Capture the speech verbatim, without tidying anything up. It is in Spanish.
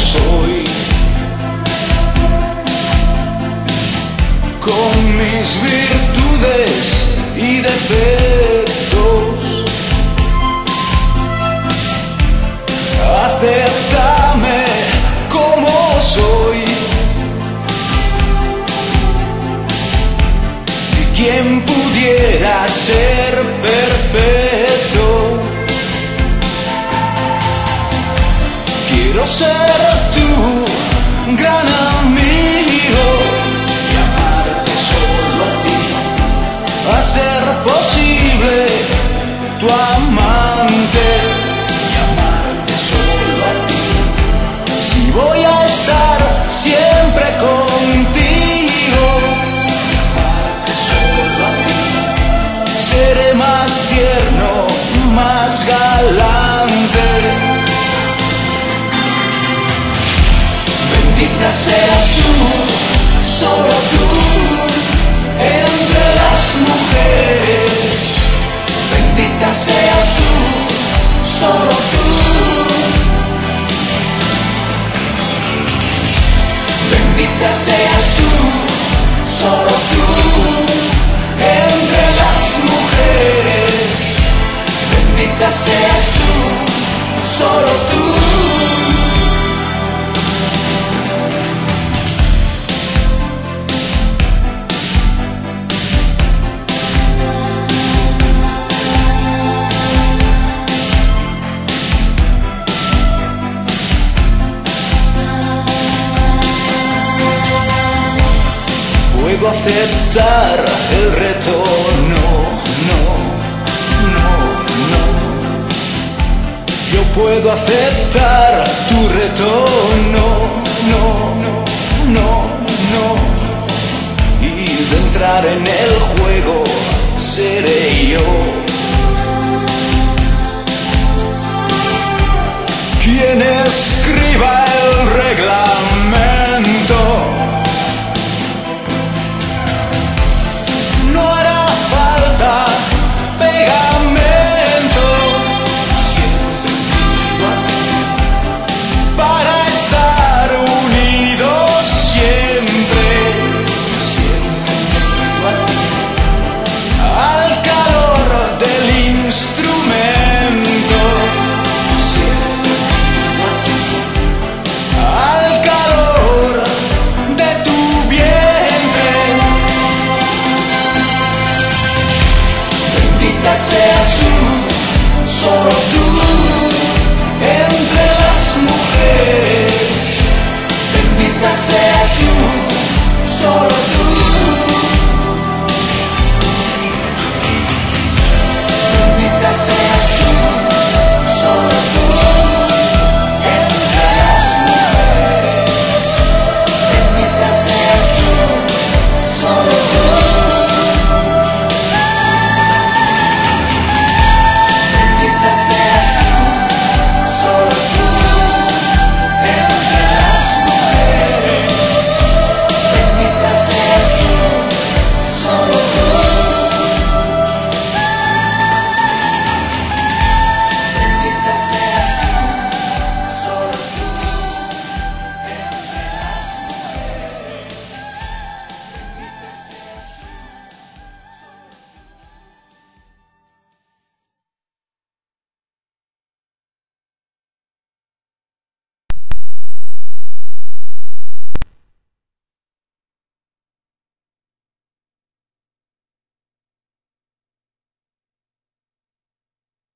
soy, con mis virtudes y defectos. Acéptame como soy. ¿Y quién pudiera ser perfecto? Quiero ser tu gran amigo y amarte solo a ti, a ser posible tu amante y amarte solo a ti. Si voy a estar siempre contigo y amarte solo a ti, seré más tierno, más galante. Bendita seas tú, solo tú, entre las mujeres. Bendita seas tú, solo tú. Bendita seas tú, solo tú, entre las mujeres. Bendita seas tú, solo tú. Puedo aceptar el reto, no, no, no, no. Yo puedo aceptar tu reto, no, no, no, no, no. Y de entrar en el juego seré yo quien escriba el reglamento. Seas tú, solo tú.